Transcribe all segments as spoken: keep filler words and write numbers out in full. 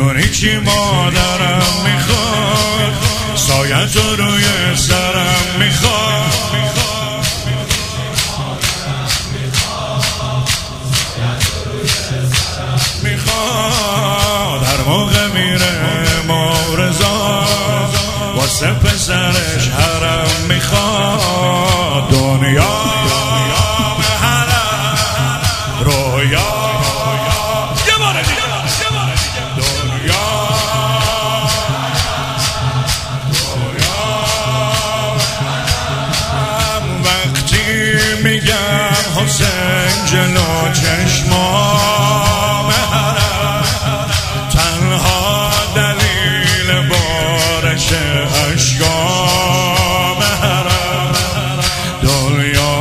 میدونی چی مادرم میخواد، سایه تو روی سرم میخواد. میخواد هر موقع میره مورزا واسه پسرش حرم میخواد. دنیا حرم رویا یه بار دیگه دنیا وقتی میگم حسین جلو چشمام حرم تنها دلیل بارش اشکام حرم دنیا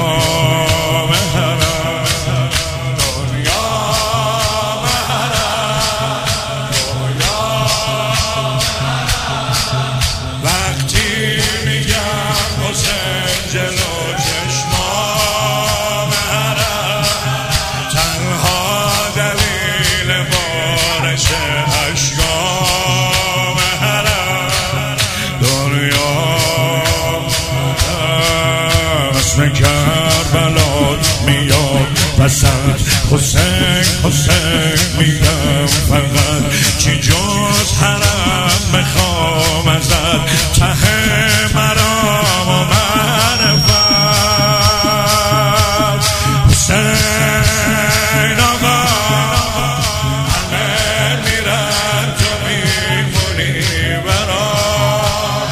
اسم کربلات میاد وسط حسین حسین میگم فقط چی جز حرم میخوام ازت ته مرام و معرفت. حسین آقا همه میرن تو میمونی برام.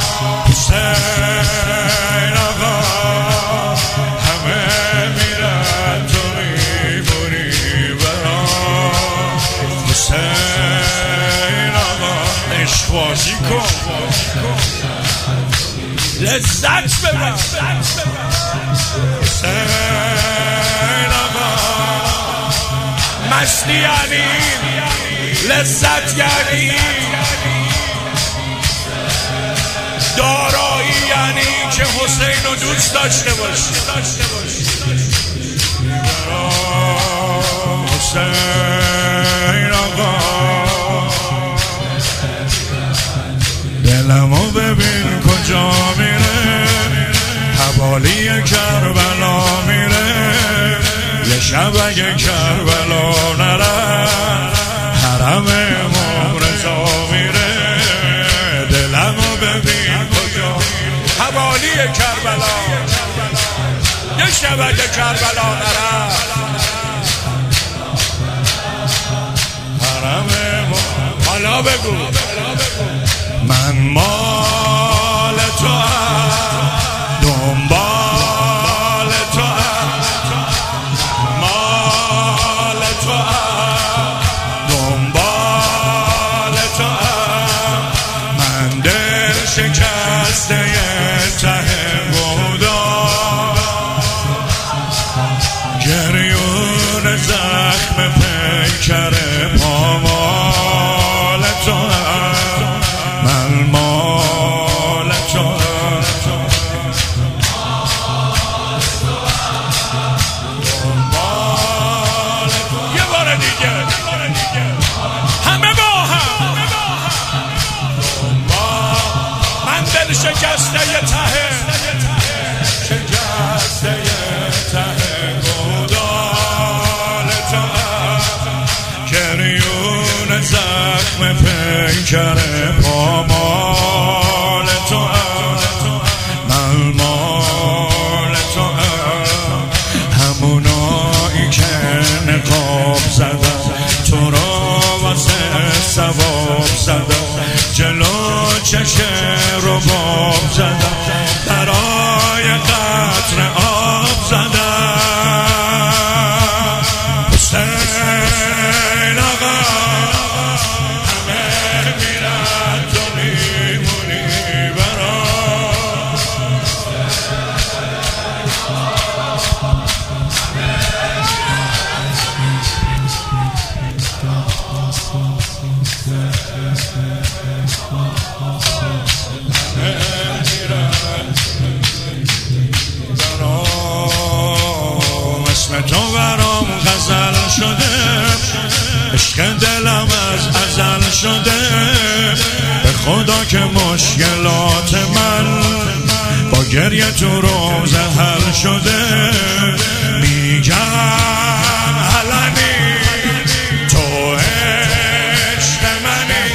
حسین آقا همه میرن تو میمونی برام. حسین آقا عشق بازی کن لذت ببر. حسین آقا مستی یعنی لذت یعنی دارایی یعنی که حسین رو دوست داشته باشی. حسین آقا دلمو ببین کجا میره، حوالی کربلا میره. یه شب اگه کربلا نره حرم مورزا میره. دلمو ببین کجا حوالی کربلا، یه شب اگه کربلا نره حرم مورزا. حالا بگو من مال تو هم دنبال تو هم مال تو هم دنبال تو هم. من دل شکسته ته بودم گریون زخم پیکر پامال تو هم. من مال تو هم یه بار دیگه همه با هم. من دل شکسته ته شکسته ته گودال تو هم گریون زخم پیکر پامال تو هم. من مال تو هم همونایی که نقاب زدن تو را واسه ثواب زدن جلو چشم رباب زدن برای قطر آب زدن. حسین آقا همه میرن تو میمونی برام. همه میرن خدا که مشکلات من با گریه تو روزه حل شده. میگم علنی تو عشق منی،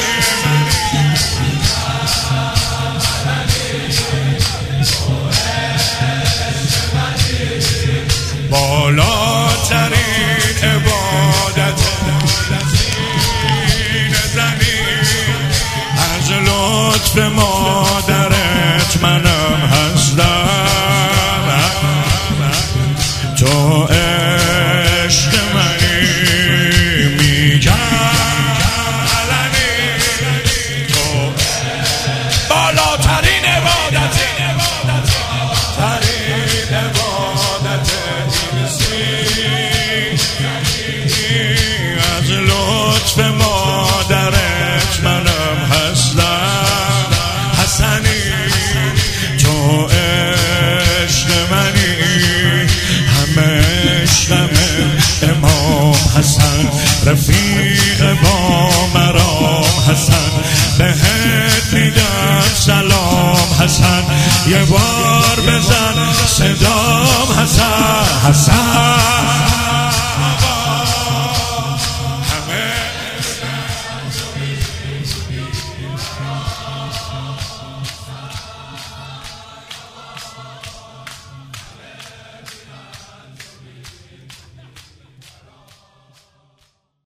بالاترین عبادت زنی. از لطف مادرت منم هستم، تو عشق منی. میگم علنی تو بالاترین عبادت ترین عبادت از لطف مادرت منم هستم حسنی، تو عشق منی. همه عشقم امام حسن، رفیق با مرام حسن. بهت میدم سلام حسن، یه بار بزن صدام حسن. حسن